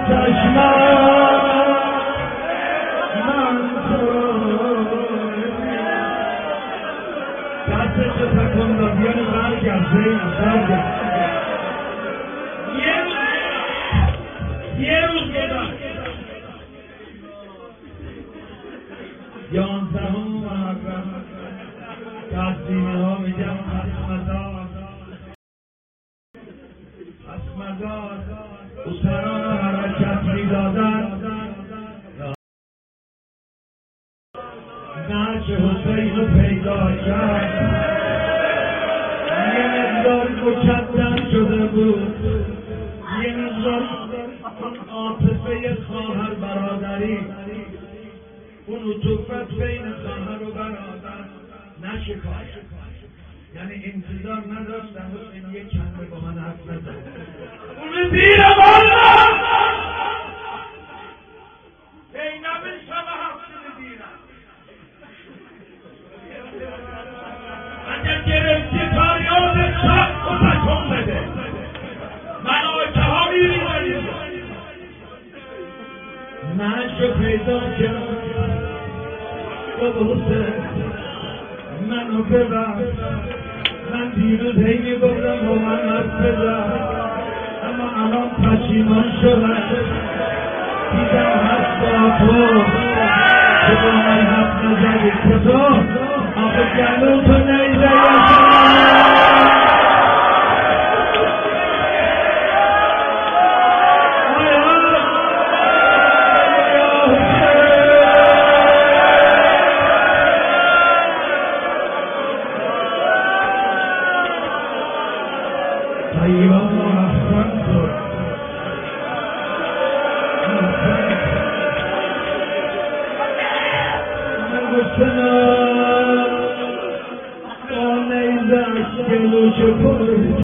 یه روز گذشت 11 محرم تسلیمه ها میگم حسمدار اسران حرکت میدادن نعش حسین رو پیدا کرد یه مقدار مکدر شده بود یه مقدار عاطفه خواهر برادری اون عطوفت بین خواهر و برادر نشکافت یعنی انتظار نداشتم حسین یک کلمه با من حرف نزد اون زیر بالا زینب شب هفته دیرم اگر گرفتی فریاد شب و تکم بده ملائکه ها میریزن نشو پیدا کرد حسین منو ببخش من دیروز هی میگفتم با من حرف بزن اما الان پشیمان شدم دیدم حرف با تو که با من حرف نزدی که تو آخه گلو تو نیزه